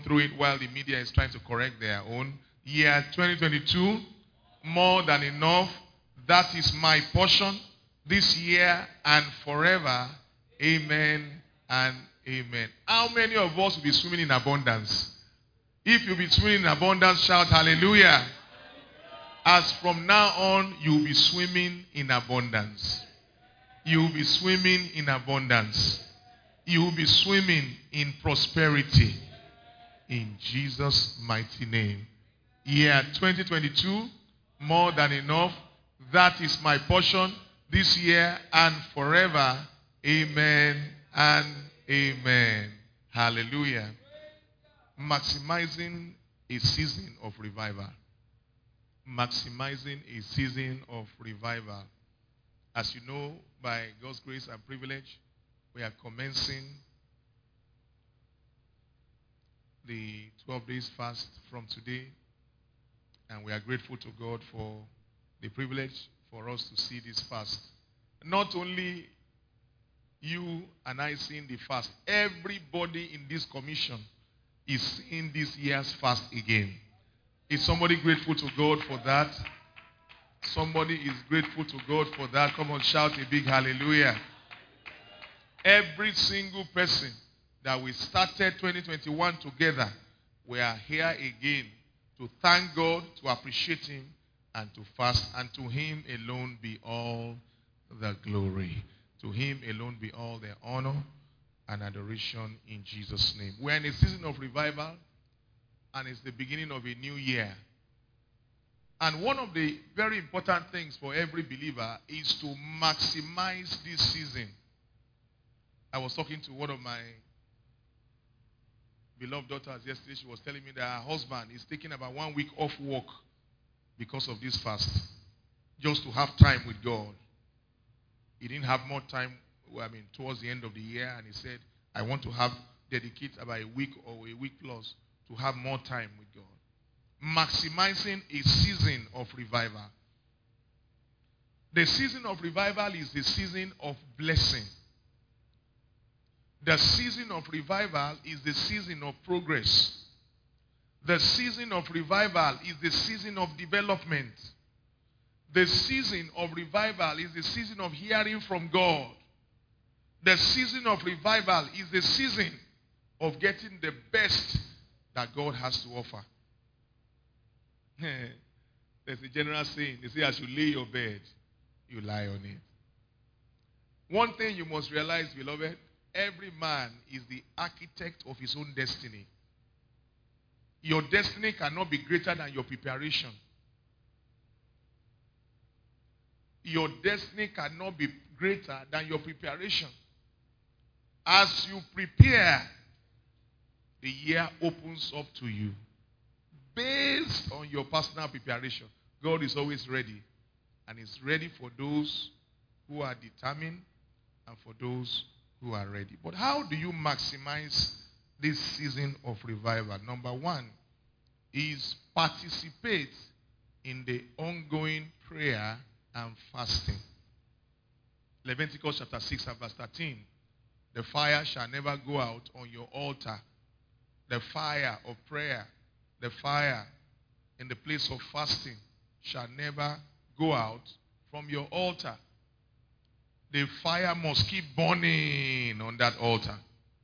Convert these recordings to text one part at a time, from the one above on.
through it while the media is trying to correct their own. Year 2022, more than enough. That is my portion this year and forever. Amen and amen. How many of us will be swimming in abundance? If you be swimming in abundance, shout hallelujah. As from now on, you will be swimming in abundance. You will be swimming in abundance. You will be swimming in prosperity. In Jesus' mighty name. Year 2022, more than enough. That is my portion this year and forever. Amen and amen. Hallelujah. Maximizing a season of revival. Maximizing a season of revival. As you know, by God's grace and privilege, we are commencing the 12 days fast from today. And we are grateful to God for the privilege for us to see this fast. Not only you and I seeing the fast, everybody in this commission is seeing this year's fast again. Is somebody grateful to God for that? Somebody is grateful to God for that. Come on, shout a big hallelujah. Every single person that we started 2021 together, we are here again to thank God, to appreciate Him, and to fast. And to Him alone be all the glory. To Him alone be all the honor and adoration in Jesus' name. We're in a season of revival, and it's the beginning of a new year. And one of the very important things for every believer is to maximize this season. I was talking to one of my beloved daughters yesterday. She was telling me that her husband is taking about 1 week off work because of this fast, just to have time with God. He didn't have more time, towards the end of the year, and he said, I want to dedicate about a week or a week plus to have more time with God. Maximizing a season of revival. The season of revival is the season of blessing. The season of revival is the season of progress. The season of revival is the season of development. The season of revival is the season of hearing from God. The season of revival is the season of getting the best that God has to offer. There's a general saying. They say, as you lay your bed, you lie on it. One thing you must realize, beloved, every man is the architect of his own destiny. Your destiny cannot be greater than your preparation. Your destiny cannot be greater than your preparation. As you prepare, the year opens up to you. Based on your personal preparation, God is always ready. And is ready for those who are determined and for those who are ready. But how do you maximize this season of revival? Number one is participate in the ongoing prayer and fasting. Leviticus chapter 6 and verse 13. The fire shall never go out on your altar. The fire of prayer, the fire in the place of fasting shall never go out from your altar. The fire must keep burning on that altar.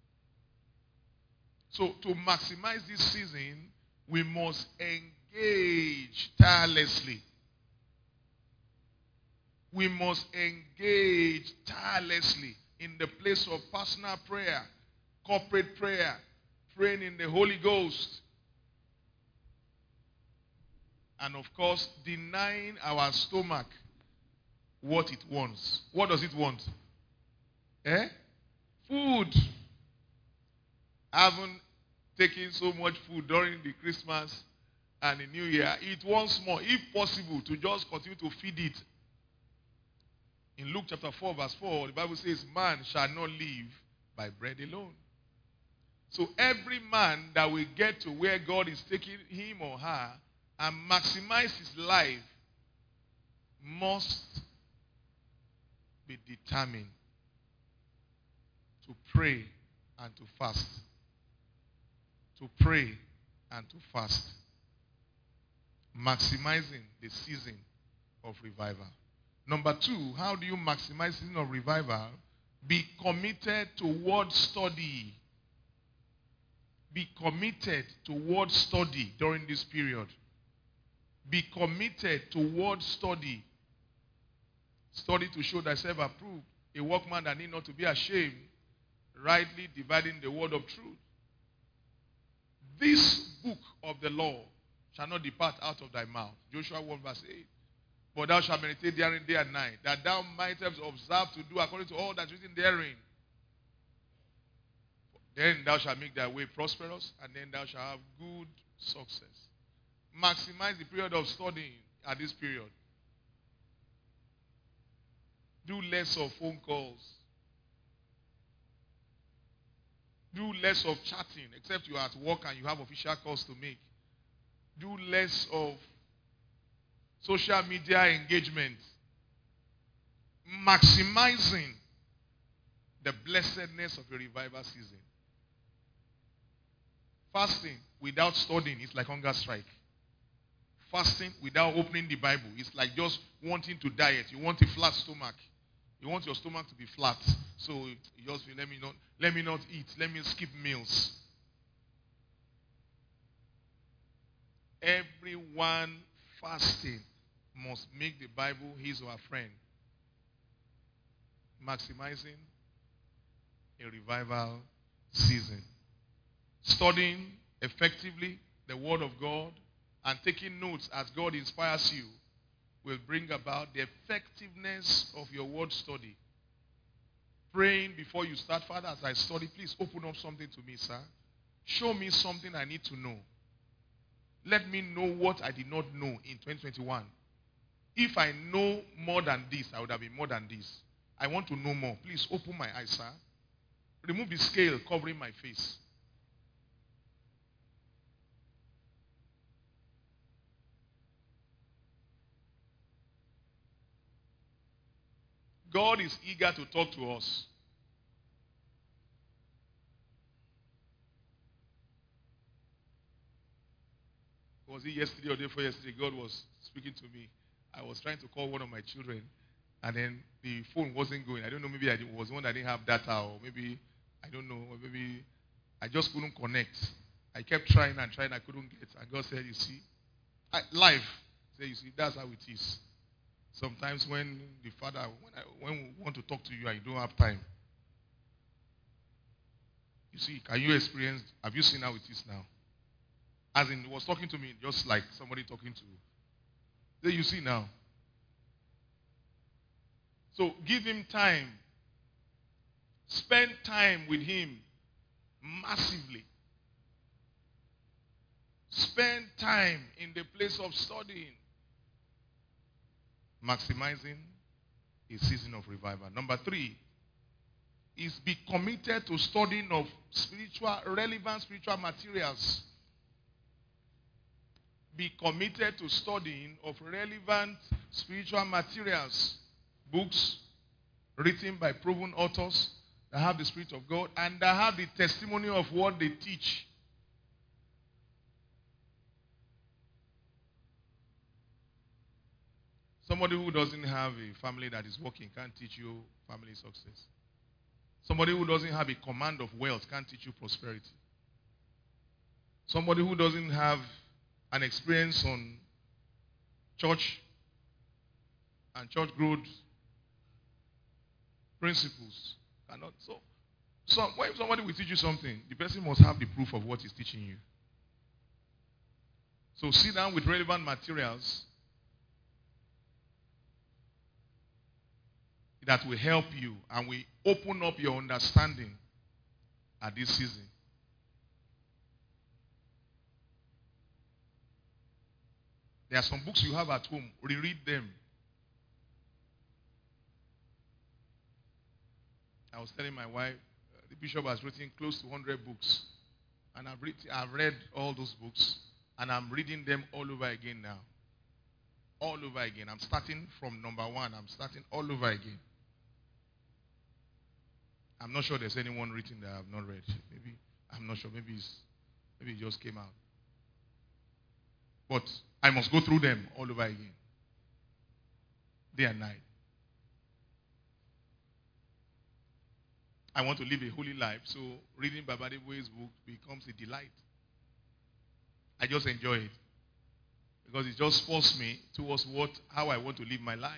So to maximize this season, we must engage tirelessly. We must engage tirelessly in the place of personal prayer, corporate prayer, praying in the Holy Ghost. And of course, denying our stomach what it wants. What does it want? Food. I haven't taken so much food during the Christmas and the New Year. It wants more, if possible, to just continue to feed it. In Luke chapter 4 verse 4, the Bible says, man shall not live by bread alone. So every man that will get to where God is taking him or her and maximize his life must be determined to pray and to fast. to pray and to fast. Maximizing the season of revival. Number 2, how do you maximize season of revival? Be committed to word study. Be committed to word study during this period. Be committed to word study. Study to show thyself approved, a workman that need not to be ashamed, rightly dividing the word of truth. This book of the law shall not depart out of thy mouth. Joshua 1 verse 8. But thou shalt meditate therein day and night, that thou mightest observe to do according to all that is written therein. Then thou shalt make thy way prosperous, and then thou shalt have good success. Maximize the period of studying at this period. Do less of phone calls. Do less of chatting, except you are at work and you have official calls to make. Do less of social media engagement. Maximizing the blessedness of a revival season. Fasting without studying is like hunger strike. Fasting without opening the Bible is like just wanting to diet. You want a flat stomach. You want your stomach to be flat. So you just feel, let me not eat. Let me skip meals. Everyone fasting must make the Bible his or her friend. Maximizing a revival season. Studying effectively the Word of God and taking notes as God inspires you will bring about the effectiveness of your word study. Praying before you start, Father, as I study, please open up something to me, sir. Show me something I need to know. Let me know what I did not know in 2021. If I know more than this, I would have been more than this. I want to know more. Please open my eyes, sir. Remove the scale covering my face. God is eager to talk to us. Was it yesterday or the day before yesterday? God was speaking to me. I was trying to call one of my children, and then the phone wasn't going. I don't know, maybe I was one that didn't have data, or maybe, I don't know, or maybe I just couldn't connect. I kept trying and trying, I couldn't get. And God said, you see, life. Say, you see, that's how it is. Sometimes when the Father, when we want to talk to you and you don't have time. You see, can you experience, have you seen how it is now? As in, he was talking to me just like somebody talking to you. Then you see now. So give him time. Spend time with him massively. Spend time in the place of studying. Maximizing a season of revival. Number 3 is be committed to studying of relevant spiritual materials. Be committed to studying of relevant spiritual materials. Books written by proven authors that have the Spirit of God and that have the testimony of what they teach. Somebody who doesn't have a family that is working can't teach you family success. Somebody who doesn't have a command of wealth can't teach you prosperity. Somebody who doesn't have an experience on church and church growth principles cannot. So when somebody will teach you something, the person must have the proof of what he's teaching you. So sit down with relevant materials that will help you and will open up your understanding at this season. There are some books you have at home. Reread them. I was telling my wife, the bishop has written close to 100 books. And I've read all those books. And I'm reading them all over again now. All over again. I'm starting from number 1. I'm starting all over again. I'm not sure there's anyone written that I have not read. Maybe, I'm not sure. Maybe it's Maybe it just came out. But I must go through them all over again. Day and night. I want to live a holy life, so reading Baba Adeboye's book becomes a delight. I just enjoy it. Because it just forced me towards how I want to live my life.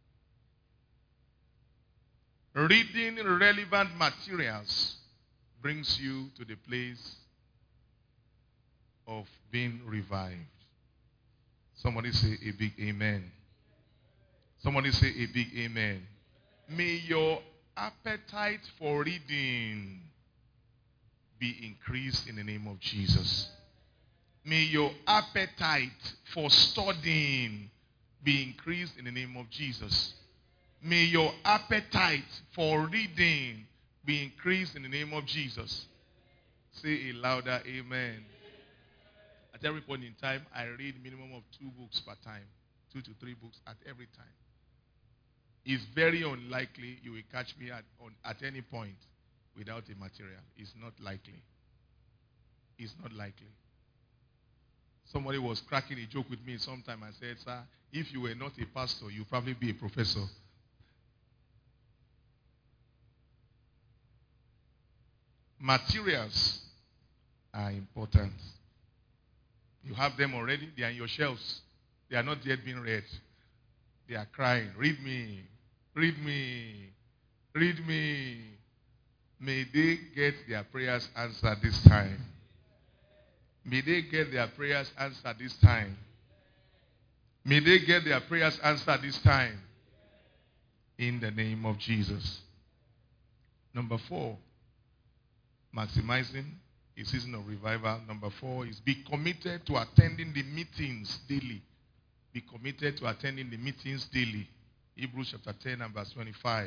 Reading relevant materials brings you to the place of being revived. Somebody say a big amen. Somebody say a big amen. May your appetite for reading be increased in the name of Jesus. May your appetite for studying be increased in the name of Jesus. May your appetite for reading be increased in the name of Jesus. Say a louder amen. At every point in time, I read minimum of 2 books per time. 2 to 3 books at every time. It's very unlikely you will catch me at any point without a material. It's not likely. It's not likely. Somebody was cracking a joke with me sometime and said, sir, if you were not a pastor, you'd probably be a professor. Materials are important. You have them already. They are in your shelves. They are not yet being read. They are crying, read me, read me, read me. May they get their prayers answered this time. May they get their prayers answered this time. May they get their prayers answered this time. In the name of Jesus. Number 4, maximizing a season of revival. Number 4 is be committed to attending the meetings daily. Be committed to attending the meetings daily. Hebrews chapter 10 and verse 25.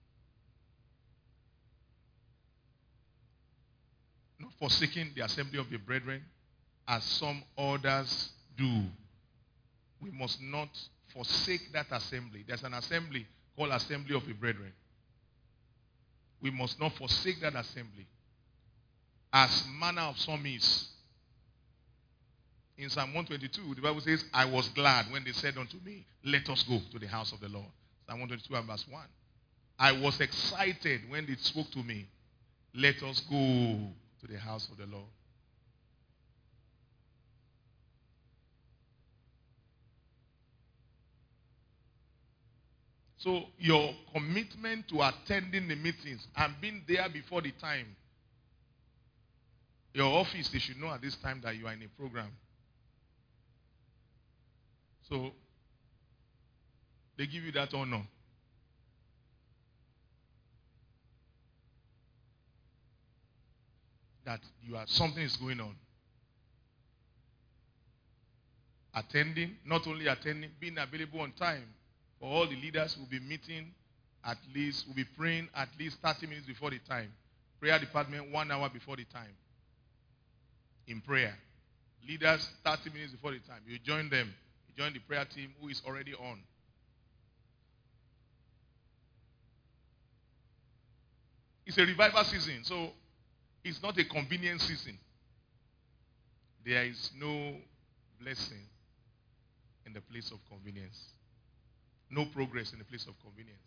Not forsaking the assembly of the brethren, as some others do. We must not forsake that assembly. There's an assembly called Assembly of the Brethren. We must not forsake that assembly. As manner of some is. In Psalm 122, the Bible says, I was glad when they said unto me, let us go to the house of the Lord. Psalm 122 and verse 1. I was excited when they spoke to me, let us go to the house of the Lord. So your commitment to attending the meetings and being there before the time. Your office, they should know at this time that you are in a program. So they give you that honor. That something is going on. Attending, not only attending, being available on time. For all the leaders will be meeting will be praying at least 30 minutes before the time. Prayer department 1 hour before the time. In prayer. Leaders 30 minutes before the time. You join them. You join the prayer team who is already on. It's a revival season, so it's not a convenient season. There is no blessing in the place of convenience. No progress in the place of convenience.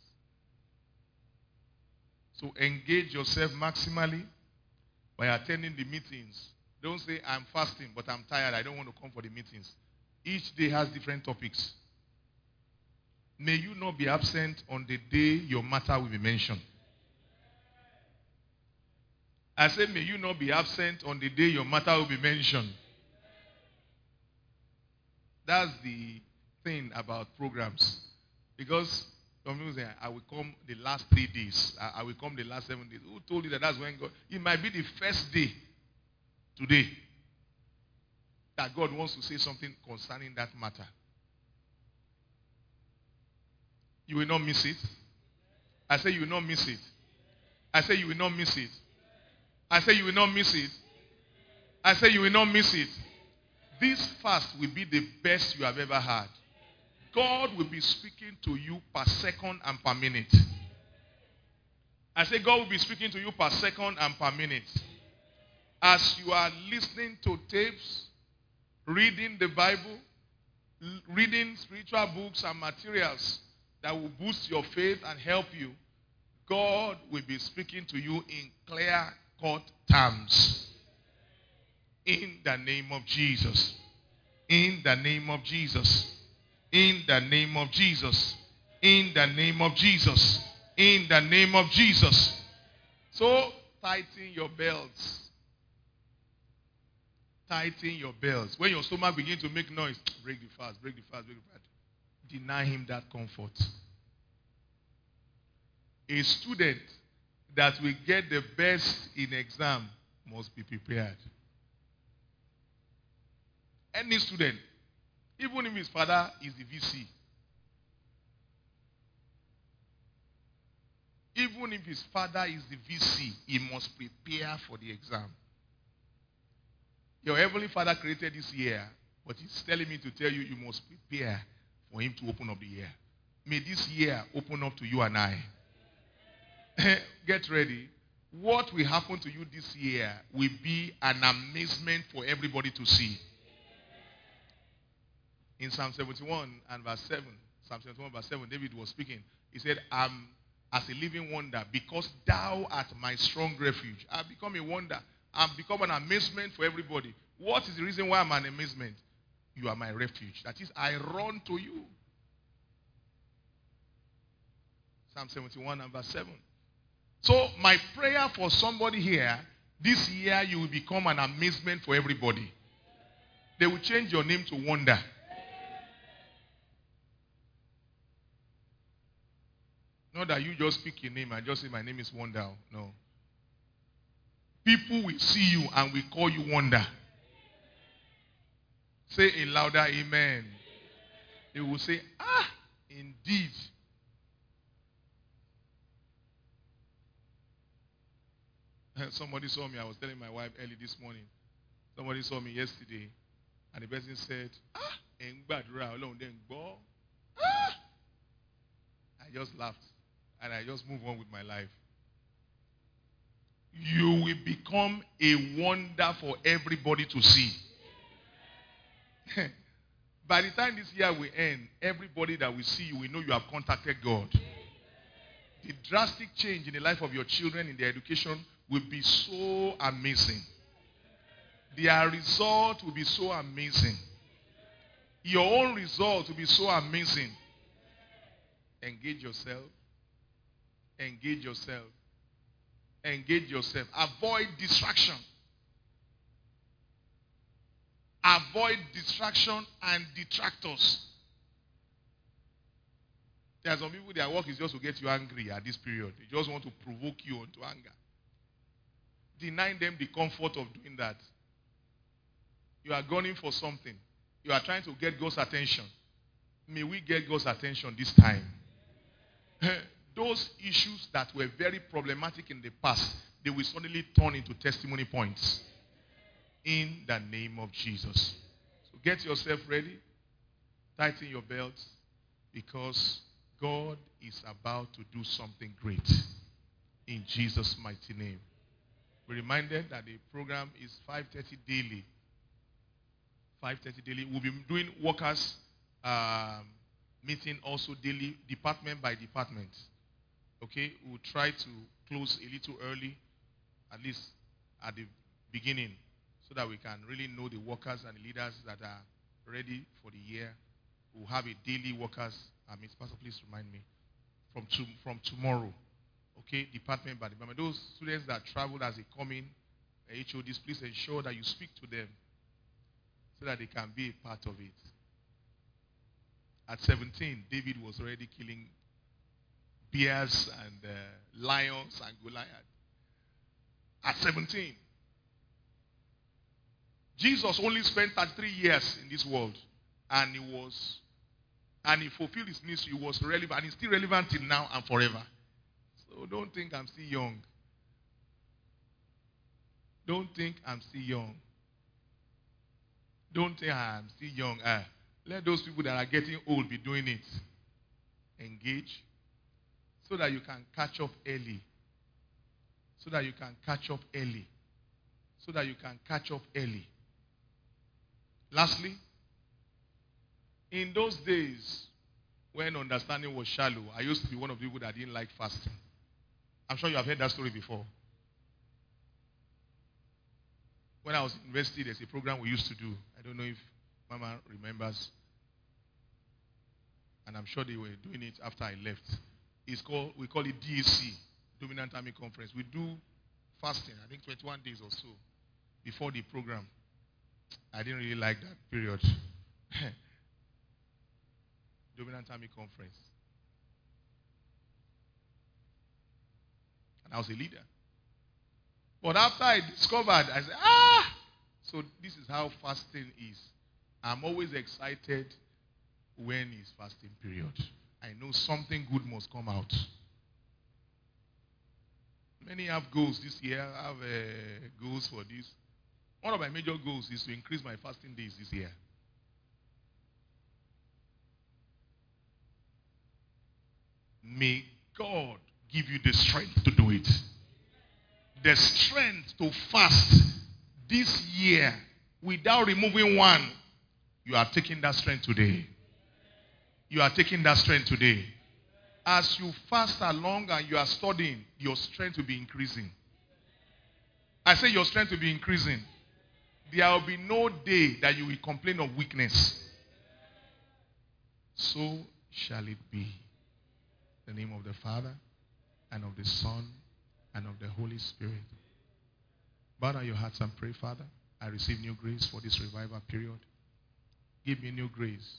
So engage yourself maximally by attending the meetings. Don't say, I'm fasting, but I'm tired. I don't want to come for the meetings. Each day has different topics. May you not be absent on the day your matter will be mentioned. I say, may you not be absent on the day your matter will be mentioned. That's the thing about programs. Because some people say, I will come the last 3 days. I will come the last 7 days. Who told you that that's when God... It might be the first day, today, that God wants to say something concerning that matter. You will not miss it. I say you will not miss it. I say you will not miss it. I say you will not miss it. I say you will not miss it. This fast will be the best you have ever had. God will be speaking to you per second and per minute. I say God will be speaking to you per second and per minute. As you are listening to tapes, reading the Bible, reading spiritual books and materials that will boost your faith and help you, God will be speaking to you in clear-cut terms. In the name of Jesus. In the name of Jesus. In the name of Jesus. In the name of Jesus. In the name of Jesus. So, tighten your belts. Tighten your belts. When your stomach begins to make noise, break the fast, break the fast, break the fast. Deny him that comfort. A student that will get the best in exam must be prepared. Any student, even if his father is the VC, even if his father is the VC, he must prepare for the exam. Your heavenly Father created this year, but he's telling me to tell you, you must prepare for him to open up the year. May this year open up to you and I. Get ready. What will happen to you this year will be an amazement for everybody to see. In Psalm 71 and verse 7, Psalm 71 verse 7, David was speaking. He said, I'm as a living wonder, because thou art my strong refuge. I've become a wonder. I've become an amazement for everybody. What is the reason why I'm an amazement? You are my refuge. That is, I run to you. Psalm 71 and verse 7. So, my prayer for somebody here, this year you will become an amazement for everybody. They will change your name to Wonder. Not that you just speak your name and just say, my name is Wonder. No. People will see you and will call you Wonder. Say a louder amen. They will say, indeed. Somebody saw me. I was telling my wife early this morning. Somebody saw me yesterday. And the person said, I just laughed. And I just moved on with my life. You will become a wonder for everybody to see. By the time this year will end, everybody that will see you will know you have contacted God. The drastic change in the life of your children in their education will be so amazing. Their result will be so amazing. Your own result will be so amazing. Engage yourself. Engage yourself. Engage yourself. Avoid distraction. Avoid distraction and detractors. There are some people, their work is just to get you angry at this period. They just want to provoke you into anger. Deny them the comfort of doing that. You are gunning for something. You are trying to get God's attention. May we get God's attention this time. Those issues that were very problematic in the past, they will suddenly turn into testimony points. In the name of Jesus. So get yourself ready. Tighten your belts, because God is about to do something great. In Jesus' mighty name. Be reminded that the program is 5:30 daily. 5:30 daily. We'll be doing workers meeting also daily, department by department. Okay, we'll try to close a little early, at least at the beginning, so that we can really know the workers and the leaders that are ready for the year. We'll have a daily workers. Pastor, please remind me. From tomorrow. Okay, department by department. Those students that traveled as they come in, HODs, please ensure that you speak to them so that they can be a part of it. At 17, David was already killing bears and lions and Goliath. At 17. Jesus only spent 33 years in this world, and he fulfilled his ministry. He was relevant, and he's still relevant till now and forever. So don't think I'm still young. Don't think I'm still young. Don't think I'm still young. Let those people that are getting old be doing it. Engage so that you can catch up early. So that you can catch up early. so that you can catch up early. Lastly, in those days when understanding was shallow, I used to be one of the people that didn't like fasting. I'm sure you have heard that story before. When I was in university, there's a program we used to do. I don't know if Mama remembers. And I'm sure they were doing it after I left. We call it DAC, Dominant Army Conference. We do fasting, I think 21 days or so before the program. I didn't really like that period. Dominant Army Conference. And I was a leader. But after I discovered, I said, so this is how fasting is. I'm always excited when it's fasting period. I know something good must come out. Many have goals this year. I have goals for this. One of my major goals is to increase my fasting days this year. May God give you the strength to do it. The strength to fast this year without removing one. You are taking that strength today. You are taking that strength today. As you fast along and you are studying, your strength will be increasing. I say your strength will be increasing. There will be no day that you will complain of weakness. So shall it be. In the name of the Father, and of the Son, and of the Holy Spirit. Bow down your hearts and pray, Father. I receive new grace for this revival period. Give me new grace